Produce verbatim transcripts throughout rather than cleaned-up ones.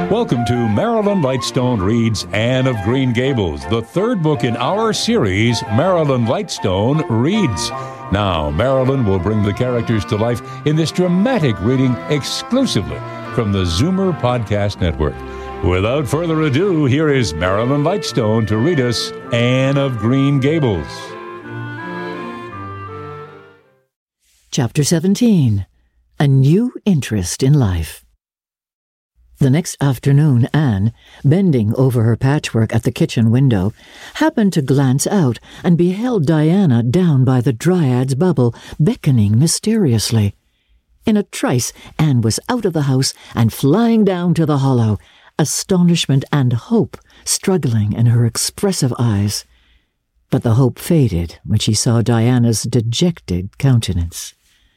Welcome to Marilyn Lightstone Reads Anne of Green Gables, the third book in our series, Marilyn Lightstone Reads. Now, Marilyn will bring the characters to life in this dramatic reading exclusively from the Zoomer Podcast Network. Without further ado, here is Marilyn Lightstone to read us Anne of Green Gables. Chapter seventeen. A New Interest in Life. The next afternoon, Anne, bending over her patchwork at the kitchen window, happened to glance out and beheld Diana down by the Dryad's bubble, beckoning mysteriously. In a trice, Anne was out of the house and flying down to the hollow, astonishment and hope struggling in her expressive eyes. But the hope faded when she saw Diana's dejected countenance.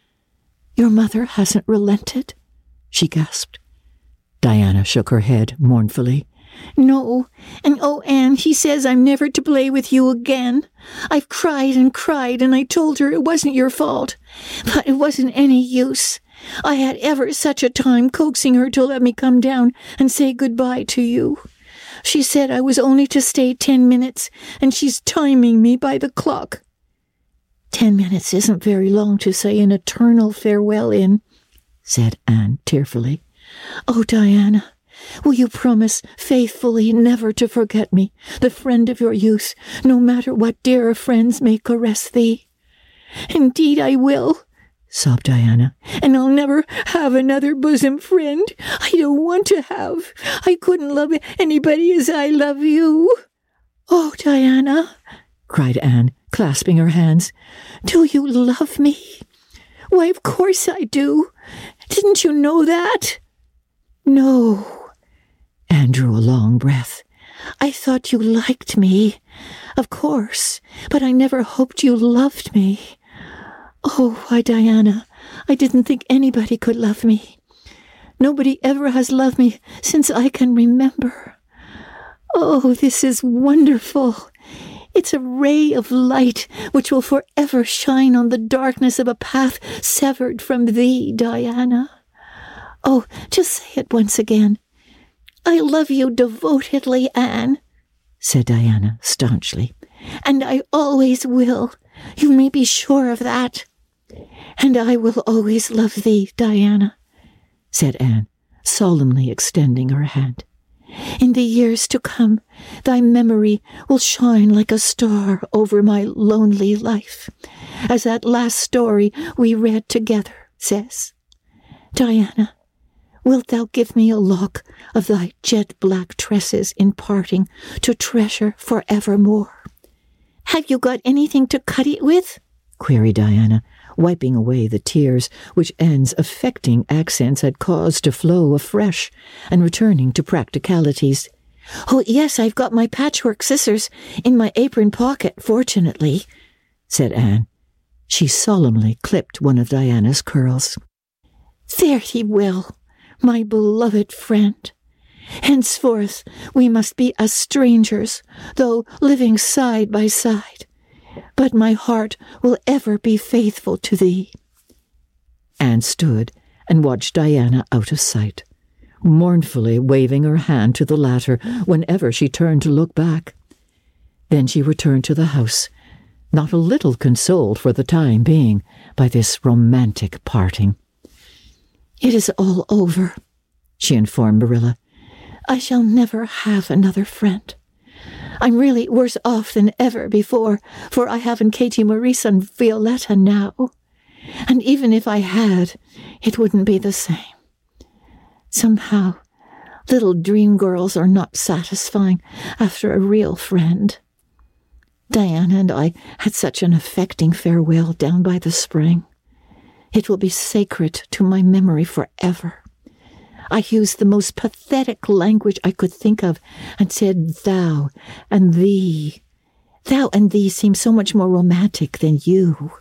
"Your mother hasn't relented?" she gasped. Diana shook her head mournfully. "No, and oh, Anne, he says I'm never to play with you again. I've cried and cried, and I told her it wasn't your fault. But it wasn't any use. I had ever such a time coaxing her to let me come down and say goodbye to you. She said I was only to stay ten minutes, and she's timing me by the clock." "Ten minutes isn't very long to say an eternal farewell in," said Anne tearfully. "Oh, Diana, will you promise faithfully never to forget me, the friend of your youth, no matter what dearer friends may caress thee?" "Indeed I will," sobbed Diana, "and I'll never have another bosom friend. I don't want to have. I couldn't love anybody as I love you." "Oh, Diana," cried Anne, clasping her hands, "do you love me?" "Why, of course I do. Didn't you know that?" "No." Anne drew a long breath. "I thought you liked me, of course, but I never hoped you loved me. Oh, why, Diana, I didn't think anybody could love me. Nobody ever has loved me since I can remember. Oh, this is wonderful. It's a ray of light which will forever shine on the darkness of a path severed from thee, Diana. Oh, just say it once again. 'I love you devotedly, Anne,'" said Diana staunchly, "and I always will. You may be sure of that." "And I will always love thee, Diana," said Anne, solemnly extending her hand. "In the years to come, thy memory will shine like a star over my lonely life, as that last story we read together says. Diana, wilt thou give me a lock of thy jet-black tresses in parting to treasure for evermore?" "Have you got anything to cut it with?" queried Diana, wiping away the tears which Anne's affecting accents had caused to flow afresh, and returning to practicalities. "Oh, yes, I've got my patchwork scissors in my apron pocket, fortunately," said Anne. She solemnly clipped one of Diana's curls. "There he will, my beloved friend. Henceforth we must be as strangers, though living side by side. But my heart will ever be faithful to thee." Anne stood and watched Diana out of sight, mournfully waving her hand to the latter whenever she turned to look back. Then she returned to the house, not a little consoled for the time being by this romantic parting. "It is all over," she informed Marilla. "I shall never have another friend. I'm really worse off than ever before, for I haven't Katie Maurice and Violetta now. And even if I had, it wouldn't be the same. Somehow, little dream girls are not satisfying after a real friend. Diana and I had such an affecting farewell down by the spring. It will be sacred to my memory forever. I used the most pathetic language I could think of and said thou and thee. Thou and thee seem so much more romantic than you.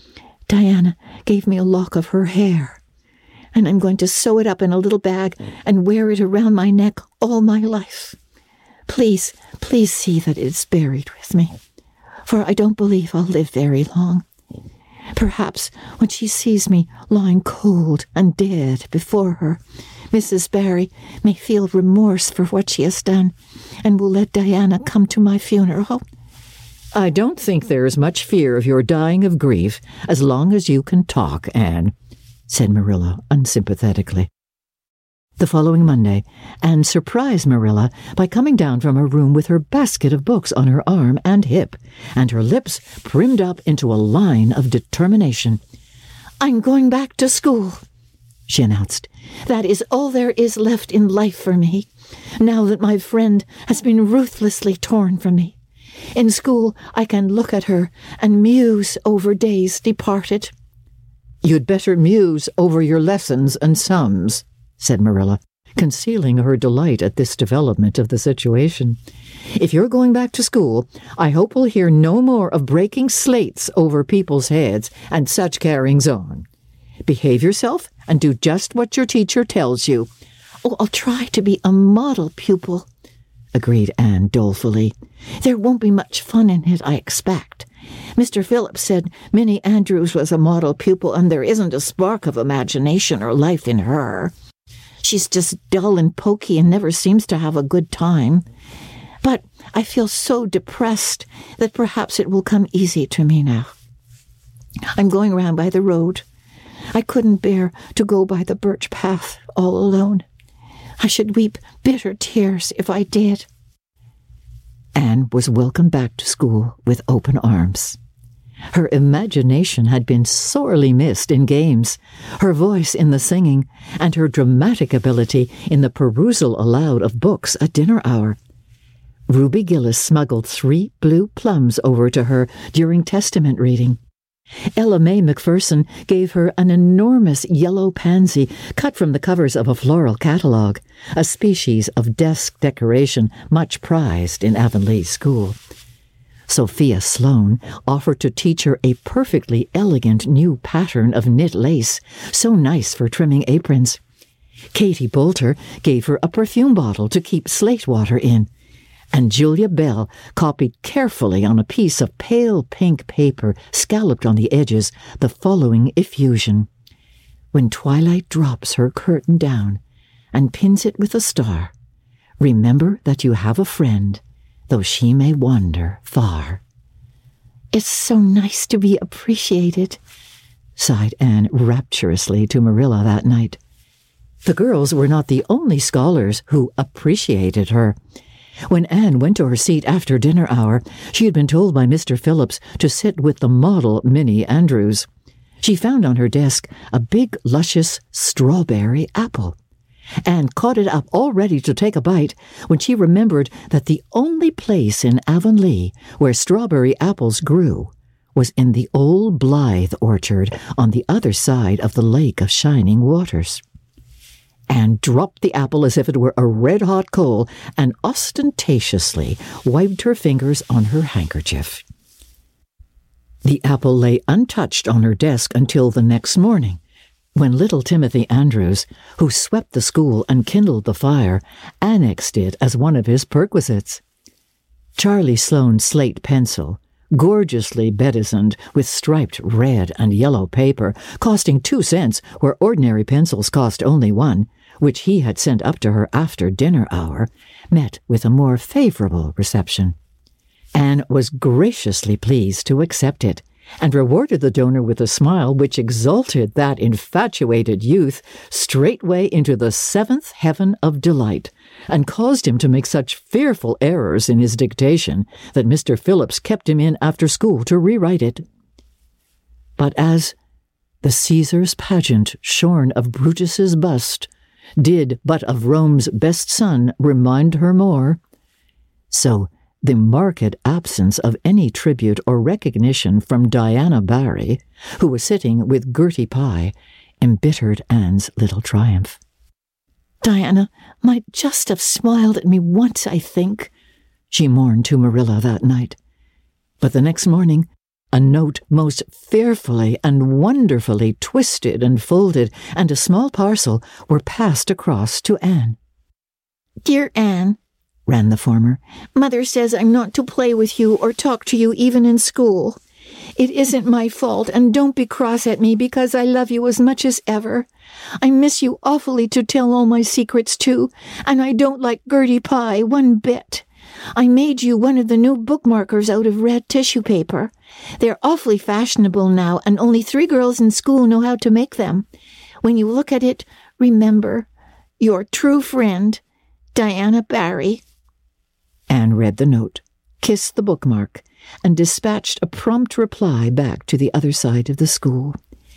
Diana gave me a lock of her hair, and I'm going to sew it up in a little bag and wear it around my neck all my life. Please, please see that it is buried with me, for I don't believe I'll live very long. Perhaps when she sees me lying cold and dead before her, Missus Barry may feel remorse for what she has done, and will let Diana come to my funeral. I don't think there is much fear of your dying of grief as long as you can talk, Anne, said Marilla unsympathetically. The following Monday, Anne surprised Marilla by coming down from her room with her basket of books on her arm and hip, and her lips primmed up into a line of determination. "I'm going back to school," she announced. "That is all there is left in life for me, now that my friend has been ruthlessly torn from me. In school, I can look at her and muse over days departed." "You'd better muse over your lessons and sums," said Marilla, concealing her delight at this development of the situation. "If you're going back to school, I hope we'll hear no more of breaking slates over people's heads and such carryings on. Behave yourself and do just what your teacher tells you." "Oh, I'll try to be a model pupil," agreed Anne dolefully. "There won't be much fun in it, I expect. Mister Phillips said Minnie Andrews was a model pupil, and there isn't a spark of imagination or life in her. She's just dull and poky and never seems to have a good time. But I feel so depressed that perhaps it will come easy to me now. I'm going round by the road. I couldn't bear to go by the birch path all alone. I should weep bitter tears if I did." Anne was welcomed back to school with open arms. Her imagination had been sorely missed in games, her voice in the singing, and her dramatic ability in the perusal aloud of books at dinner hour. Ruby Gillis smuggled three blue plums over to her during Testament reading. Ella May Macpherson gave her an enormous yellow pansy cut from the covers of a floral catalogue, a species of desk decoration much prized in Avonlea School. Sophia Sloane offered to teach her a perfectly elegant new pattern of knit lace, so nice for trimming aprons. Katie Bolter gave her a perfume bottle to keep slate water in, and Julia Bell copied carefully on a piece of pale pink paper scalloped on the edges the following effusion: "When twilight drops her curtain down and pins it with a star, remember that you have a friend, though she may wander far." "It's so nice to be appreciated," sighed Anne rapturously to Marilla that night. The girls were not the only scholars who appreciated her. When Anne went to her seat after dinner hour, she had been told by Mister Phillips to sit with the model Minnie Andrews. She found on her desk a big, luscious strawberry apple. Anne caught it up all ready to take a bite when she remembered that the only place in Avonlea where strawberry apples grew was in the old Blythe orchard on the other side of the Lake of Shining Waters. Anne dropped the apple as if it were a red-hot coal and ostentatiously wiped her fingers on her handkerchief. The apple lay untouched on her desk until the next morning, when little Timothy Andrews, who swept the school and kindled the fire, annexed it as one of his perquisites. Charlie Sloane's slate pencil, gorgeously bedizened with striped red and yellow paper, costing two cents where ordinary pencils cost only one, which he had sent up to her after dinner hour, met with a more favorable reception. Anne was graciously pleased to accept it, and rewarded the donor with a smile which exalted that infatuated youth straightway into the seventh heaven of delight, and caused him to make such fearful errors in his dictation that Mister Phillips kept him in after school to rewrite it. But as the Caesar's pageant shorn of Brutus's bust did but of Rome's best son remind her more, so the marked absence of any tribute or recognition from Diana Barry, who was sitting with Gertie Pye, embittered Anne's little triumph. "Diana might just have smiled at me once, I think," she mourned to Marilla that night. But the next morning, a note most fearfully and wonderfully twisted and folded, and a small parcel were passed across to Anne. "Dear Anne," ran the former, "Mother says I'm not to play with you or talk to you even in school. It isn't my fault, and don't be cross at me because I love you as much as ever. I miss you awfully to tell all my secrets to, and I don't like Gertie pie one bit. I made you one of the new bookmarkers out of red tissue paper. They're awfully fashionable now, and only three girls in school know how to make them. When you look at it, remember, your true friend, Diana Barry. Anne read the note, kissed the bookmark, and dispatched a prompt reply back to the other side of the school.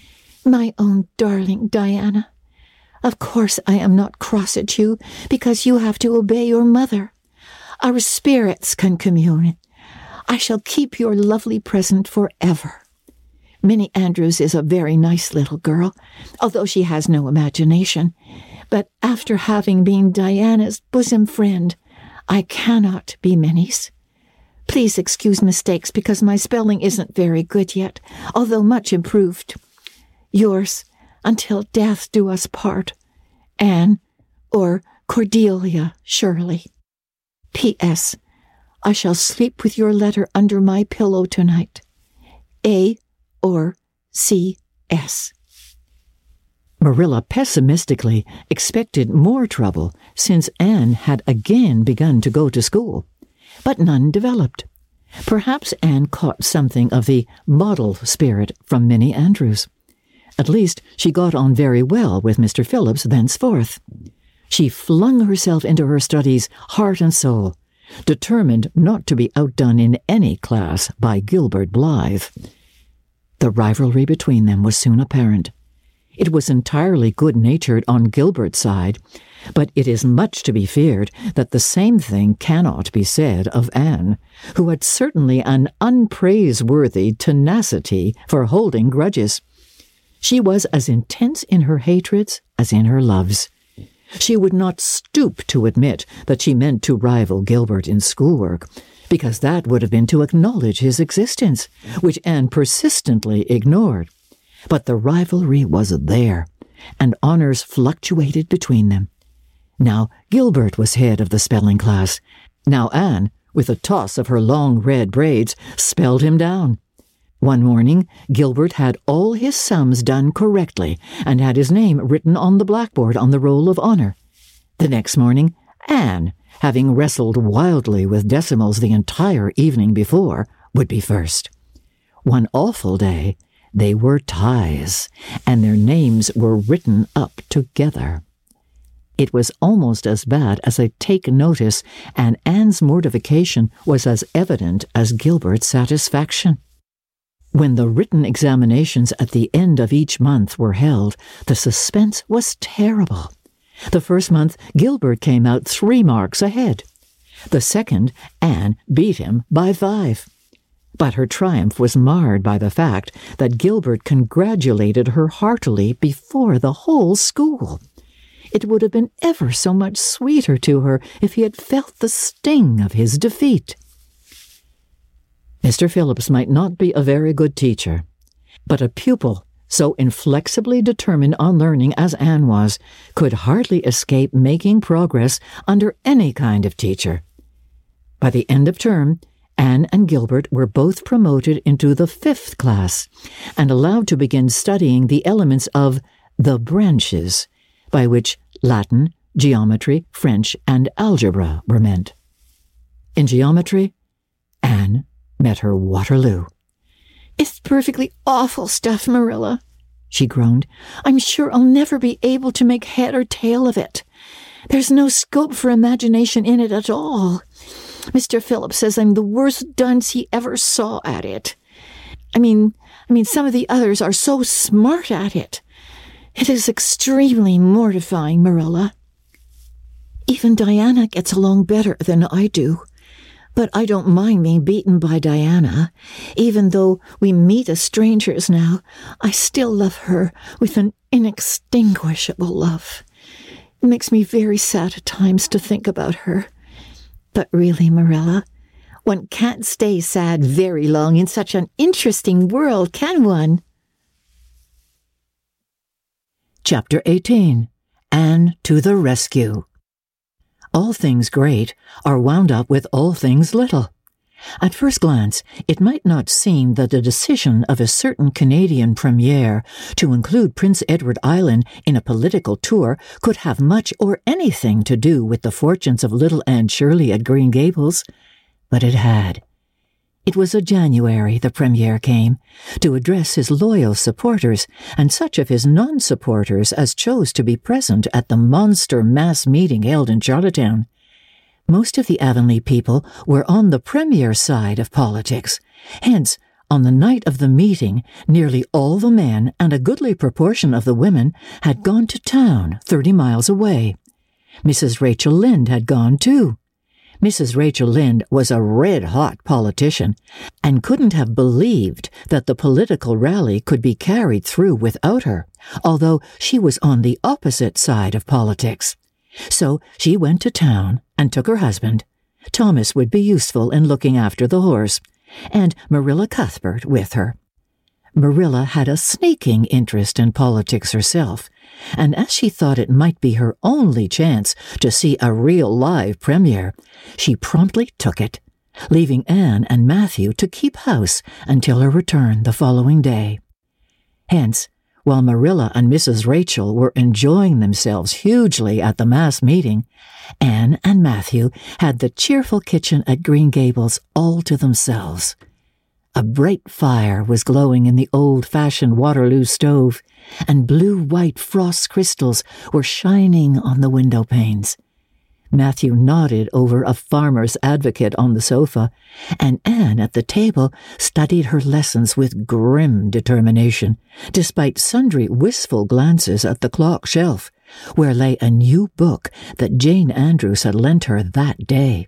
My own darling Diana, of course I am not cross at you because you have to obey your mother. Our spirits can commune. I shall keep your lovely present forever. Minnie Andrews is a very nice little girl, although she has no imagination. But after having been Diana's bosom friend, I cannot be Minnie's. Please excuse mistakes because my spelling isn't very good yet, although much improved. Yours, until death do us part, Anne, or Cordelia Shirley. P S. I shall sleep with your letter under my pillow tonight. A or C S. Marilla pessimistically expected more trouble since Anne had again begun to go to school, but none developed. Perhaps Anne caught something of the model spirit from Minnie Andrews. At least she got on very well with Mister Phillips thenceforth. She flung herself into her studies heart and soul, determined not to be outdone in any class by Gilbert Blythe. The rivalry between them was soon apparent. It was entirely good-natured on Gilbert's side, but it is much to be feared that the same thing cannot be said of Anne, who had certainly an unpraiseworthy tenacity for holding grudges. She was as intense in her hatreds as in her loves. She would not stoop to admit that she meant to rival Gilbert in schoolwork, because that would have been to acknowledge his existence, which Anne persistently ignored. But the rivalry was there, and honors fluctuated between them. Now Gilbert was head of the spelling class. Now Anne, with a toss of her long red braids, spelled him down. One morning, Gilbert had all his sums done correctly and had his name written on the blackboard on the roll of honor. The next morning, Anne, having wrestled wildly with decimals the entire evening before, would be first. One awful day, they were ties, and their names were written up together. It was almost as bad as a take notice, and Anne's mortification was as evident as Gilbert's satisfaction. When the written examinations at the end of each month were held, the suspense was terrible. The first month, Gilbert came out three marks ahead. The second, Anne beat him by five. But her triumph was marred by the fact that Gilbert congratulated her heartily before the whole school. It would have been ever so much sweeter to her if he had felt the sting of his defeat. Mister Phillips might not be a very good teacher, but a pupil so inflexibly determined on learning as Anne was could hardly escape making progress under any kind of teacher. By the end of term, Anne and Gilbert were both promoted into the fifth class and allowed to begin studying the elements of the branches, by which Latin, geometry, French, and algebra were meant. In geometry, Anne met her Waterloo. It's perfectly awful stuff, Marilla, she groaned. I'm sure I'll never be able to make head or tail of it. There's no scope for imagination in it at all. Mister Phillips says I'm the worst dunce he ever saw at it. I mean, I mean, some of the others are so smart at it. It is extremely mortifying, Marilla. Even Diana gets along better than I do. But I don't mind being beaten by Diana. Even though we meet as strangers now, I still love her with an inextinguishable love. It makes me very sad at times to think about her. But really, Marilla, one can't stay sad very long in such an interesting world, can one? Chapter eighteen. Anne to the Rescue. All things great are wound up with all things little. At first glance, it might not seem that the decision of a certain Canadian premier to include Prince Edward Island in a political tour could have much or anything to do with the fortunes of little Anne Shirley at Green Gables, but it had. It was a January the premier came, to address his loyal supporters and such of his non-supporters as chose to be present at the monster mass meeting held in Charlottetown. Most of the Avonlea people were on the Premier's side of politics. Hence, on the night of the meeting, nearly all the men and a goodly proportion of the women had gone to town thirty miles away. Missus Rachel Lynde had gone too. Missus Rachel Lynde was a red-hot politician and couldn't have believed that the political rally could be carried through without her, although she was on the opposite side of politics. So she went to town and took her husband. Thomas would be useful in looking after the horse, and Marilla Cuthbert with her. Marilla had a sneaking interest in politics herself, and as she thought it might be her only chance to see a real live premier, she promptly took it, leaving Anne and Matthew to keep house until her return the following day. Hence, while Marilla and Missus Rachel were enjoying themselves hugely at the mass meeting, Anne and Matthew had the cheerful kitchen at Green Gables all to themselves. A bright fire was glowing in the old-fashioned Waterloo stove, and blue-white frost crystals were shining on the window panes. Matthew nodded over a Farmer's Advocate on the sofa, and Anne at the table studied her lessons with grim determination, despite sundry wistful glances at the clock shelf, where lay a new book that Jane Andrews had lent her that day.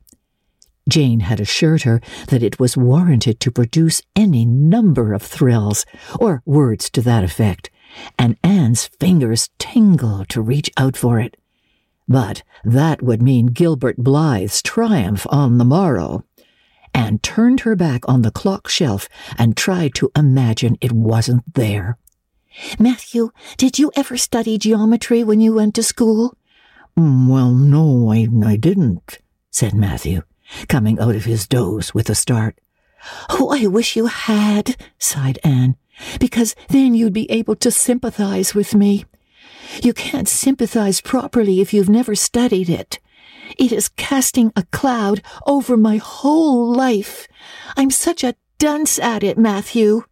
Jane had assured her that it was warranted to produce any number of thrills, or words to that effect, and Anne's fingers tingled to reach out for it. But that would mean Gilbert Blythe's triumph on the morrow. Anne turned her back on the clock shelf and tried to imagine it wasn't there. Matthew, did you ever study geometry when you went to school? Well, no, I, I didn't, said Matthew, coming out of his doze with a start. Oh, I wish you had, sighed Anne, because then you'd be able to sympathize with me. You can't sympathize properly if you've never studied it. It is casting a cloud over my whole life. I'm such a dunce at it, Matthew.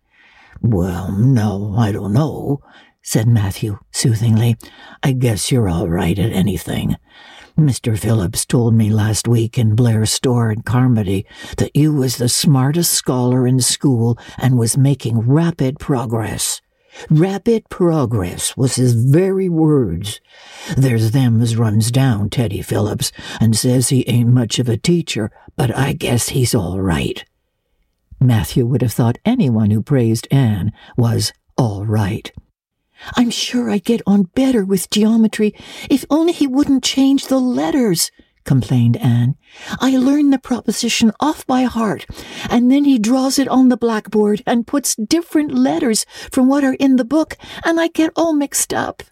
Well, no, I don't know, said Matthew soothingly. I guess you're all right at anything. Mister Phillips told me last week in Blair's store in Carmody that you was the smartest scholar in school and was making rapid progress. Rapid progress was his very words. There's them as runs down Teddy Phillips and says he ain't much of a teacher, but I guess he's all right. Matthew would have thought anyone who praised Anne was all right. I'm sure I'd get on better with geometry if only he wouldn't change the letters, complained Anne. I learn the proposition off by heart, and then he draws it on the blackboard and puts different letters from what are in the book, and I get all mixed up.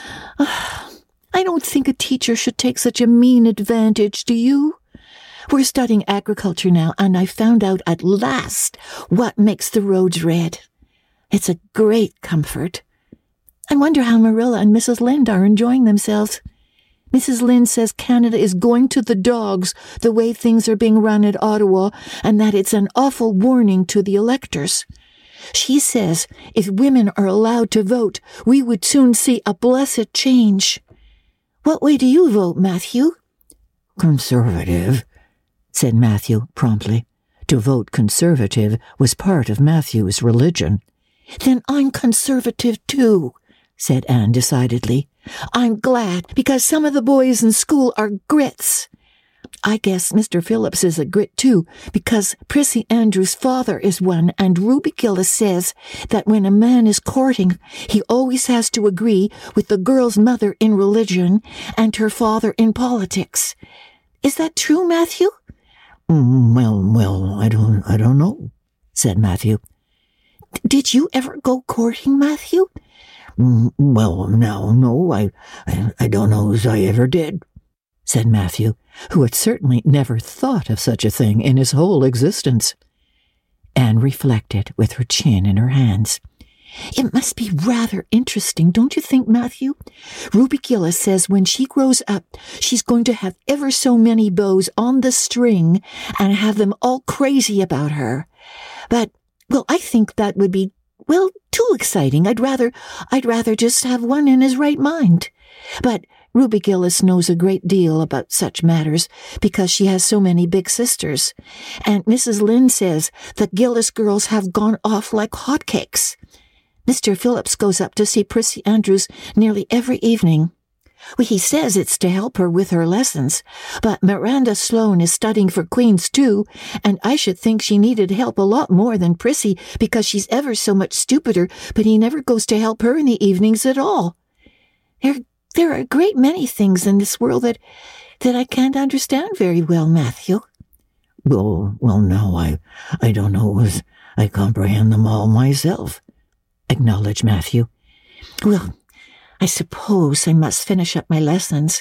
I don't think a teacher should take such a mean advantage, do you? We're studying agriculture now, and I found out at last what makes the roads red. It's a great comfort. I wonder how Marilla and Missus Lynde are enjoying themselves. Missus Lynde says Canada is going to the dogs the way things are being run at Ottawa, and that it's an awful warning to the electors. She says if women are allowed to vote, we would soon see a blessed change. What way do you vote, Matthew? Conservative, said Matthew promptly. To vote Conservative was part of Matthew's religion. Then I'm Conservative too, said Anne decidedly. I'm glad, because some of the boys in school are grits. I guess Mister Phillips is a grit too, because Prissy Andrews' father is one, and Ruby Gillis says that when a man is courting, he always has to agree with the girl's mother in religion and her father in politics. Is that true, Matthew? Mm, well, well, I don't, I don't know, said Matthew. Did you ever go courting, Matthew? Mm, well, no, no, I, I, I don't know as I ever did. said Matthew, who had certainly never thought of such a thing in his whole existence. Anne reflected with her chin in her hands. It must be rather interesting, don't you think, Matthew? Ruby Gillis says when she grows up, she's going to have ever so many beaux on the string and have them all crazy about her. But, well, I think that would be, well, too exciting. I'd rather, I'd rather just have one in his right mind. But Ruby Gillis knows a great deal about such matters because she has so many big sisters. And Missus Lynde says the Gillis girls have gone off like hotcakes. Mister Phillips goes up to see Prissy Andrews nearly every evening. Well, he says it's to help her with her lessons, but Miranda Sloane is studying for Queen's too, and I should think she needed help a lot more than Prissy because she's ever so much stupider, but he never goes to help her in the evenings at all. There, there are a great many things in this world that, that I can't understand very well, Matthew. Well, well, no, I, I don't know as I comprehend them all myself, acknowledged Matthew. Well, I suppose I must finish up my lessons.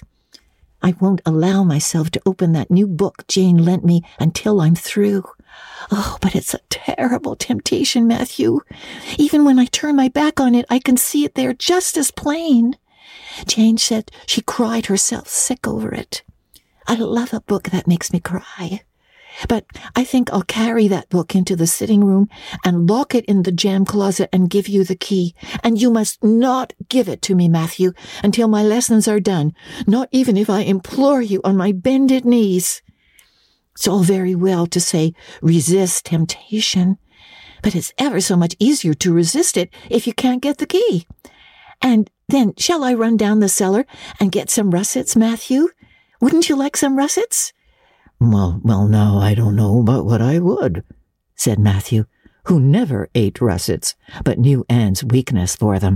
I won't allow myself to open that new book Jane lent me until I'm through. Oh, but it's a terrible temptation, Matthew. Even when I turn my back on it, I can see it there just as plain. Jane said she cried herself sick over it. I love a book that makes me cry. But I think I'll carry that book into the sitting room and lock it in the jam closet and give you the key. And you must not give it to me, Matthew, until my lessons are done, not even if I implore you on my bended knees. It's all very well to say, resist temptation, but it's ever so much easier to resist it if you can't get the key. And then shall I run down the cellar and get some russets, Matthew? Wouldn't you like some russets? Well, well, now I don't know but what I would, said Matthew, who never ate russets, but knew Anne's weakness for them.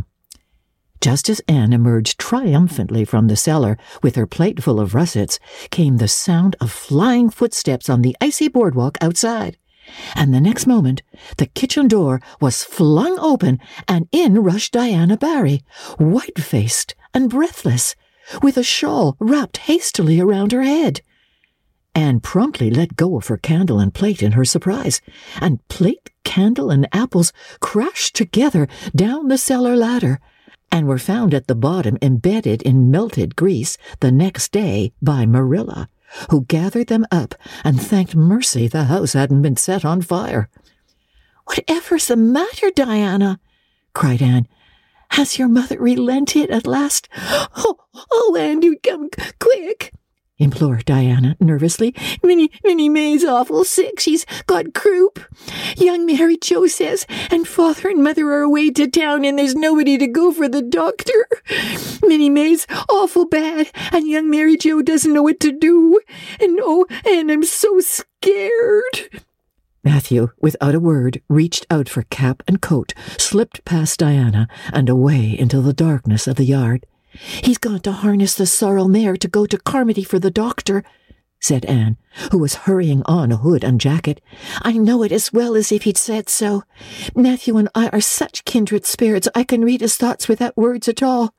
Just as Anne emerged triumphantly from the cellar with her plate full of russets, came the sound of flying footsteps on the icy boardwalk outside, and the next moment the kitchen door was flung open, and in rushed Diana Barry, white-faced and breathless, with a shawl wrapped hastily around her head. Anne promptly let go of her candle and plate in her surprise, and plate, candle, and apples crashed together down the cellar ladder, and were found at the bottom embedded in melted grease the next day by Marilla, who gathered them up and thanked mercy the house hadn't been set on fire. "Whatever's the matter, Diana?" cried Anne. "Has your mother relented at last? Oh, oh, Anne, do come quick!" implored Diana nervously. Minnie, Minnie May's awful sick. She's got croup. Young Mary Joe says, and father and mother are away to town, and there's nobody to go for the doctor. Minnie May's awful bad, and young Mary Joe doesn't know what to do. And oh, and I'm so scared." Matthew, without a word, reached out for cap and coat, slipped past Diana, and away into the darkness of the yard. "He's gone to harness the sorrel mare to go to Carmody for the doctor," said Anne, who was hurrying on a hood and jacket. "I know it as well as if he'd said so. Matthew and I are such kindred spirits, I can read his thoughts without words at all.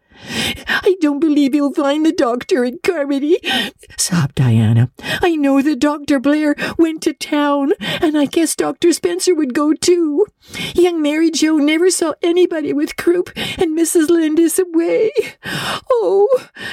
I don't believe he'll find the doctor in Carmody," sobbed Diana. "I know that Doctor Blair went to town, and I guess Doctor Spencer would go too. Young Mary Joe never saw anybody with croup, and Missus Lynde is away. Oh,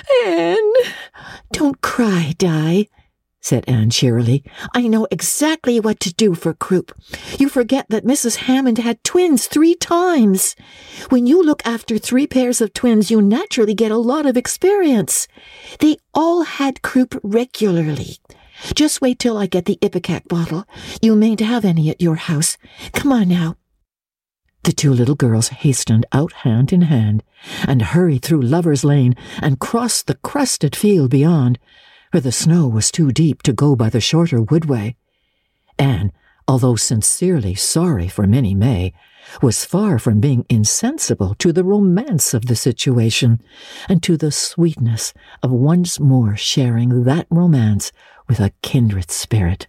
Anne." "Don't cry, Di," said Anne cheerily. "I know exactly what to do for croup. You forget that Missus Hammond had twins three times. When you look after three pairs of twins, you naturally get a lot of experience. They all had croup regularly. Just wait till I get the Ipecac bottle. You mayn't have any at your house. Come on now." The two little girls hastened out hand in hand, and hurried through Lover's Lane and crossed the crusted field beyond, where the snow was too deep to go by the shorter woodway. Anne, although sincerely sorry for Minnie May, was far from being insensible to the romance of the situation, and to the sweetness of once more sharing that romance with a kindred spirit.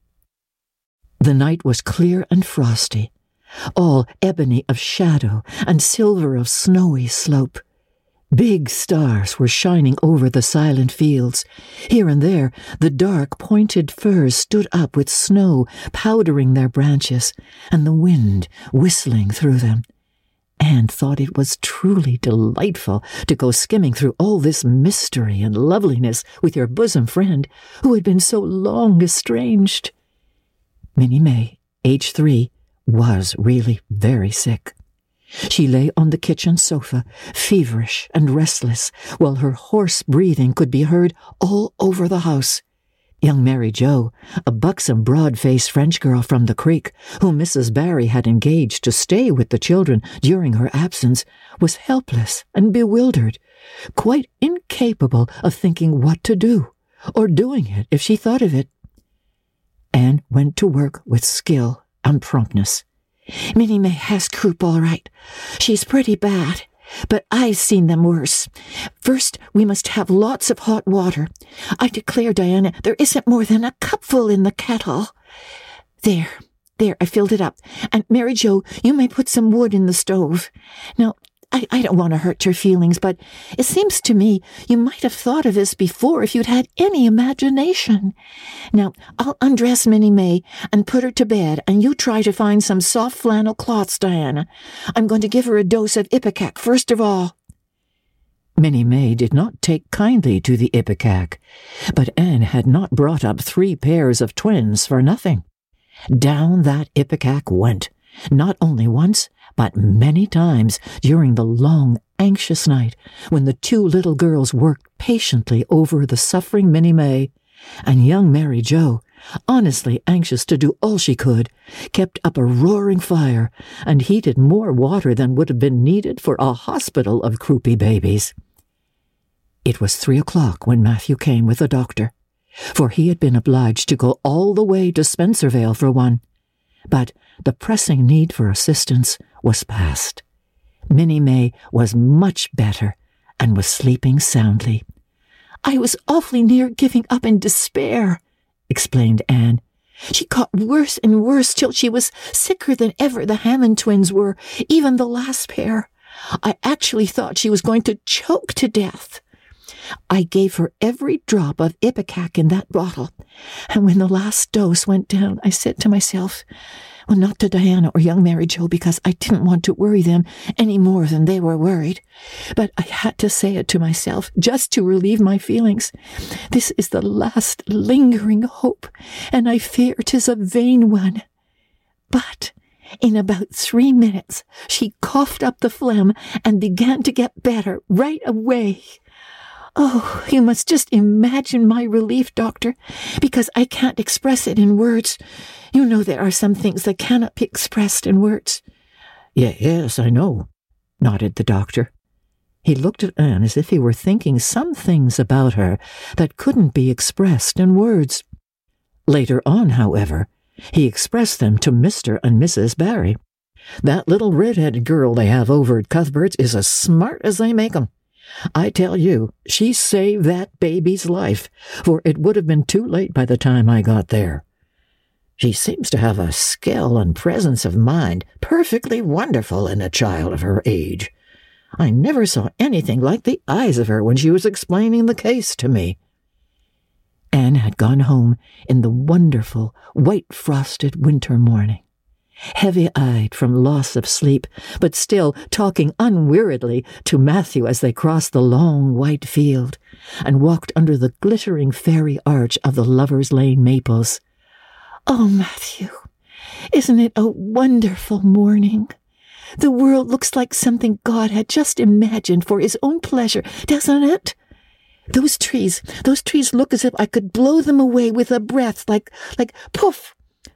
The night was clear and frosty, all ebony of shadow and silver of snowy slope. Big stars were shining over the silent fields. Here and there, the dark, pointed firs stood up with snow powdering their branches, and the wind whistling through them. Anne thought it was truly delightful to go skimming through all this mystery and loveliness with your bosom friend, who had been so long estranged. Minnie May, age three, was really very sick. She lay on the kitchen sofa, feverish and restless, while her hoarse breathing could be heard all over the house. Young Mary Jo, a buxom, broad-faced French girl from the creek, whom Missus Barry had engaged to stay with the children during her absence, was helpless and bewildered, quite incapable of thinking what to do, or doing it if she thought of it. Anne went to work with skill and promptness. "Minnie May has croup all right. She's pretty bad, but I've seen them worse. First, we must have lots of hot water. I declare, Diana, there isn't more than a cupful in the kettle. There, there, I filled it up. And Mary Jo, you may put some wood in the stove. Now, I, I don't want to hurt your feelings, but it seems to me you might have thought of this before if you'd had any imagination. Now, I'll undress Minnie May and put her to bed, and you try to find some soft flannel cloths, Diana. I'm going to give her a dose of ipecac first of all." Minnie May did not take kindly to the ipecac, but Anne had not brought up three pairs of twins for nothing. Down that ipecac went, not only once, but many times during the long, anxious night when the two little girls worked patiently over the suffering Minnie May, and young Mary Jo, honestly anxious to do all she could, kept up a roaring fire and heated more water than would have been needed for a hospital of croupy babies. It was three o'clock when Matthew came with the doctor, for he had been obliged to go all the way to Spencervale for one. But the pressing need for assistance was past. Minnie May was much better and was sleeping soundly. "I was awfully near giving up in despair," explained Anne. "She got worse and worse till she was sicker than ever the Hammond twins were, even the last pair. I actually thought she was going to choke to death. I gave her every drop of ipecac in that bottle, and when the last dose went down, I said to myself, well, not to Diana or young Mary Jo, because I didn't want to worry them any more than they were worried, but I had to say it to myself just to relieve my feelings. This is the last lingering hope, and I fear 'tis a vain one. But in about three minutes she coughed up the phlegm and began to get better right away. Oh, you must just imagine my relief, Doctor, because I can't express it in words. You know there are some things that cannot be expressed in words." "Yes, I know," nodded the doctor. He looked at Anne as if he were thinking some things about her that couldn't be expressed in words. Later on, however, he expressed them to Mister and Missus Barry. "That little red-headed girl they have over at Cuthbert's is as smart as they make 'em. I tell you, she saved that baby's life, for it would have been too late by the time I got there. She seems to have a skill and presence of mind perfectly wonderful in a child of her age. I never saw anything like the eyes of her when she was explaining the case to me." Anne had gone home in the wonderful, white-frosted winter morning, heavy-eyed from loss of sleep, but still talking unweariedly to Matthew as they crossed the long white field and walked under the glittering fairy arch of the Lovers' Lane maples. "Oh, Matthew, isn't it a wonderful morning? The world looks like something God had just imagined for his own pleasure, doesn't it? Those trees, those trees look as if I could blow them away with a breath, like, like, poof!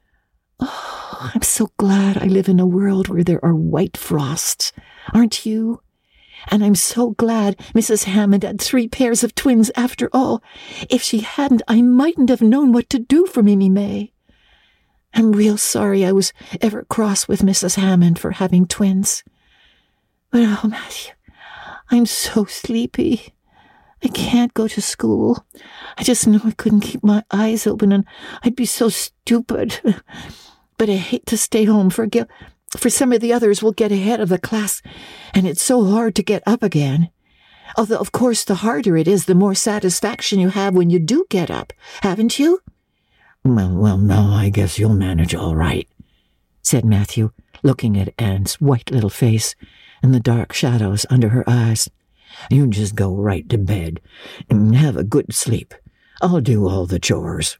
Oh, I'm so glad I live in a world where there are white frosts, aren't you? And I'm so glad Missus Hammond had three pairs of twins after all. If she hadn't, I mightn't have known what to do for Minnie May. I'm real sorry I was ever cross with Missus Hammond for having twins. But oh, Matthew, I'm so sleepy. I can't go to school. I just know I couldn't keep my eyes open, and I'd be so stupid. But I hate to stay home, for, for some of the others will get ahead of the class, and it's so hard to get up again. Although, of course, the harder it is, the more satisfaction you have when you do get up, haven't you? Well, well, no, I guess you'll manage all right, said Matthew, looking at Anne's white little face and the dark shadows under her eyes. You just go right to bed and have a good sleep. I'll do all the chores.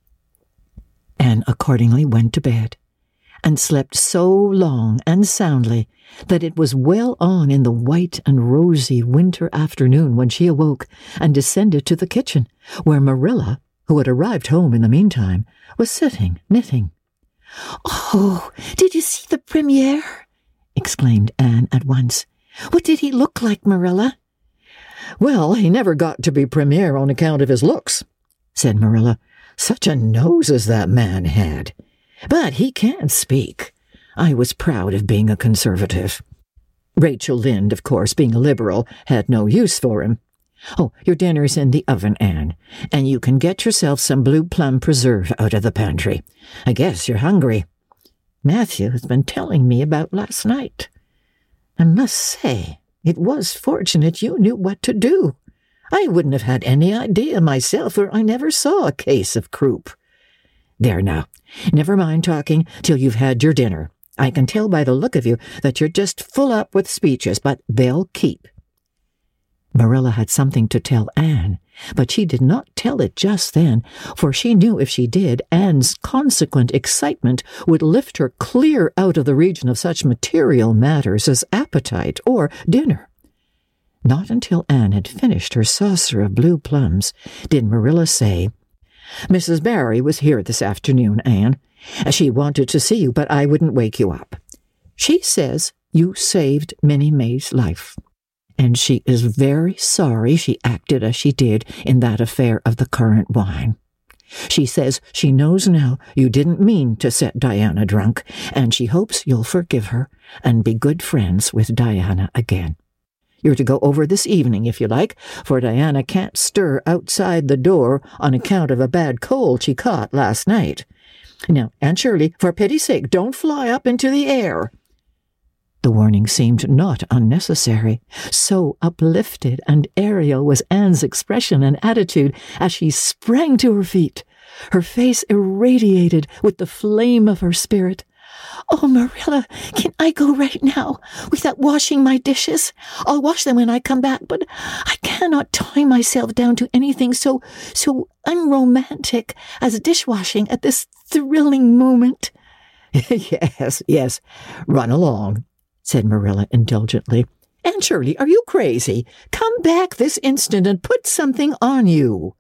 Anne accordingly went to bed, and slept so long and soundly that it was well on in the white and rosy winter afternoon when she awoke and descended to the kitchen, where Marilla, who had arrived home in the meantime, was sitting knitting. "Oh, did you see the Premier?" exclaimed Anne at once. "What did he look like, Marilla?" "Well, he never got to be Premier on account of his looks," said Marilla. "Such a nose as that man had. But he can speak. I was proud of being a conservative. Rachel Lynde, of course, being a liberal, had no use for him. Oh, your dinner's in the oven, Anne, and you can get yourself some blue plum preserve out of the pantry. I guess you're hungry. Matthew has been telling me about last night. I must say, it was fortunate you knew what to do. I wouldn't have had any idea myself, for I never saw a case of croup. There now, never mind talking till you've had your dinner. I can tell by the look of you that you're just full up with speeches, but they'll keep." Marilla had something to tell Anne, but she did not tell it just then, for she knew if she did, Anne's consequent excitement would lift her clear out of the region of such material matters as appetite or dinner. Not until Anne had finished her saucer of blue plums did Marilla say, "Missus Barry was here this afternoon, Anne. She wanted to see you, but I wouldn't wake you up. She says you saved Minnie May's life, and she is very sorry she acted as she did in that affair of the currant wine. She says she knows now you didn't mean to set Diana drunk, and she hopes you'll forgive her and be good friends with Diana again. You're to go over this evening, if you like, for Diana can't stir outside the door on account of a bad cold she caught last night. Now, Aunt Shirley, for pity's sake, don't fly up into the air." The warning seemed not unnecessary. So uplifted and aerial was Anne's expression and attitude as she sprang to her feet, her face irradiated with the flame of her spirit. "Oh, Marilla, can I go right now without washing my dishes? I'll wash them when I come back, but I cannot tie myself down to anything so, so unromantic as dishwashing at this thrilling moment." "Yes, yes, run along," said Marilla indulgently. "Aunt Shirley, are you crazy? Come back this instant and put something on you."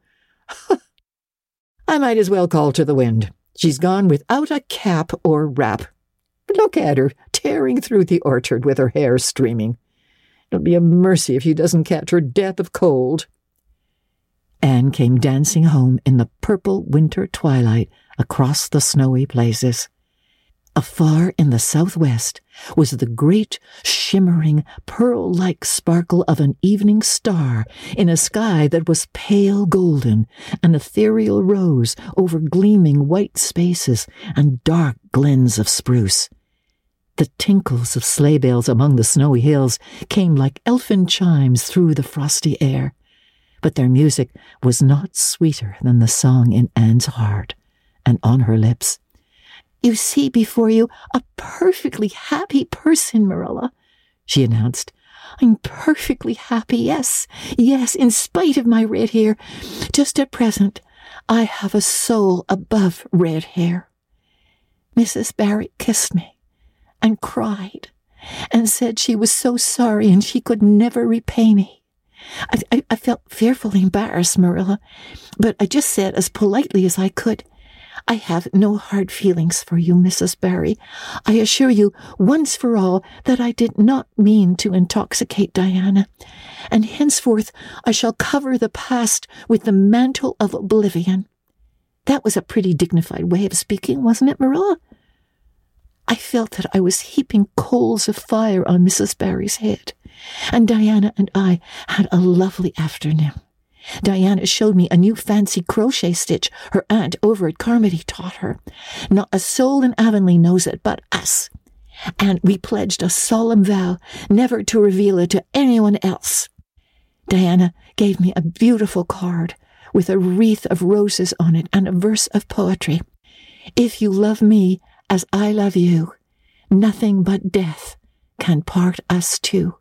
"I might as well call to the wind. She's gone without a cap or wrap. Look at her, tearing through the orchard with her hair streaming. It'll be a mercy if she doesn't catch her death of cold." Anne came dancing home in the purple winter twilight across the snowy places. Afar in the southwest was the great, shimmering, pearl-like sparkle of an evening star in a sky that was pale golden, an ethereal rose over gleaming white spaces and dark glens of spruce. The tinkles of sleigh bells among the snowy hills came like elfin chimes through the frosty air, but their music was not sweeter than the song in Anne's heart and on her lips. "You see before you a perfectly happy person, Marilla," she announced. "I'm perfectly happy, yes, yes, in spite of my red hair. Just at present, I have a soul above red hair. Missus Barry kissed me and cried and said she was so sorry and she could never repay me. I, I, I felt fearfully embarrassed, Marilla, but I just said as politely as I could, 'I have no hard feelings for you, Missus Barry. I assure you once for all that I did not mean to intoxicate Diana, and henceforth I shall cover the past with the mantle of oblivion.' That was a pretty dignified way of speaking, wasn't it, Marilla? I felt that I was heaping coals of fire on Missus Barry's head, and Diana and I had a lovely afternoon. Diana showed me a new fancy crochet stitch her aunt over at Carmody taught her. Not a soul in Avonlea knows it but us, and we pledged a solemn vow never to reveal it to anyone else. Diana gave me a beautiful card with a wreath of roses on it and a verse of poetry. If you love me as I love you, nothing but death can part us two.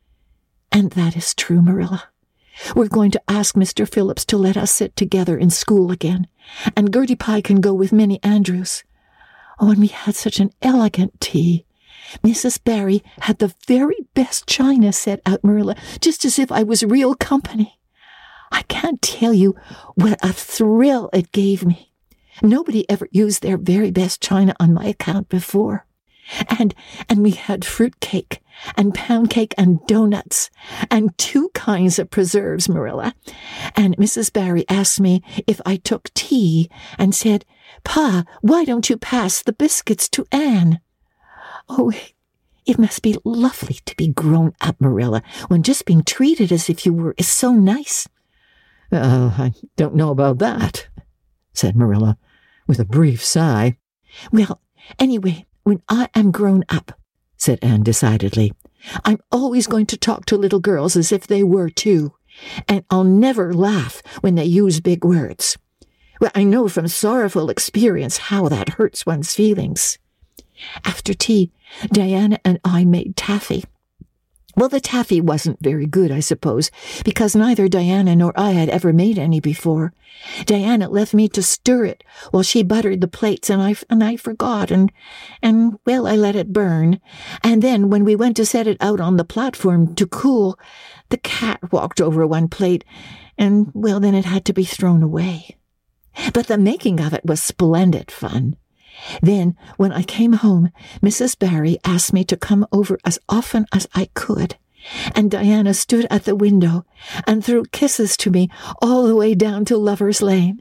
And that is true, Marilla. We're going to ask Mister Phillips to let us sit together in school again, and Gertie Pye can go with Minnie Andrews. Oh, and we had such an elegant tea. Missus Barry had the very best china set out, Marilla, just as if I was real company. I can't tell you what a thrill it gave me. Nobody ever used their very best china on my account before. And and we had fruit cake and pound cake and donuts and two kinds of preserves, Marilla. And Missus Barry asked me if I took tea and said, "Pa, why don't you pass the biscuits to Anne?" Oh, it must be lovely to be grown up, Marilla, when just being treated as if you were is so nice. Uh, I don't know about that, said Marilla, with a brief sigh. Well, anyway, when I am grown up, said Anne decidedly, I'm always going to talk to little girls as if they were too, and I'll never laugh when they use big words. Well, I know from sorrowful experience how that hurts one's feelings. After tea, Diana and I made taffy. Well, the taffy wasn't very good, I suppose, because neither Diana nor I had ever made any before. Diana left me to stir it while she buttered the plates, and I, and I forgot, and, and, well, I let it burn. And then, when we went to set it out on the platform to cool, the cat walked over one plate, and, well, then it had to be thrown away. But the making of it was splendid fun. Then, when I came home, Missus Barry asked me to come over as often as I could, and Diana stood at the window and threw kisses to me all the way down to Lover's Lane.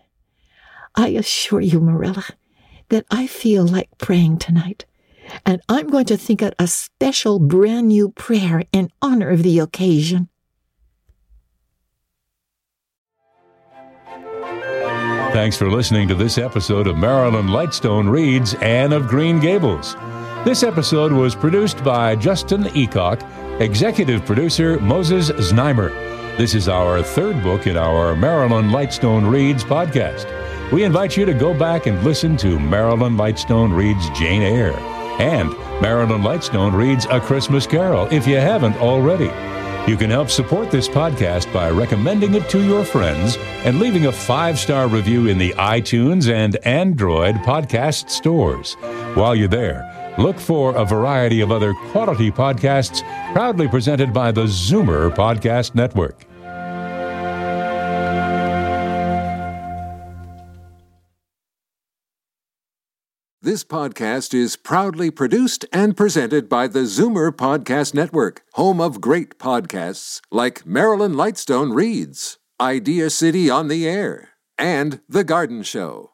I assure you, Marilla, that I feel like praying tonight, and I'm going to think out a special brand new prayer in honor of the occasion. Thanks for listening to this episode of Marilyn Lightstone Reads Anne of Green Gables. This episode was produced by Justin Eacock, executive producer Moses Znaimer. This is our third book in our Marilyn Lightstone Reads podcast. We invite you to go back and listen to Marilyn Lightstone Reads Jane Eyre and Marilyn Lightstone Reads A Christmas Carol if you haven't already. You can help support this podcast by recommending it to your friends and leaving a five-star review in the iTunes and Android podcast stores. While you're there, look for a variety of other quality podcasts proudly presented by the Zoomer Podcast Network. This podcast is proudly produced and presented by the Zoomer Podcast Network, home of great podcasts like Marilyn Lightstone Reads, Idea City on the Air, and The Garden Show.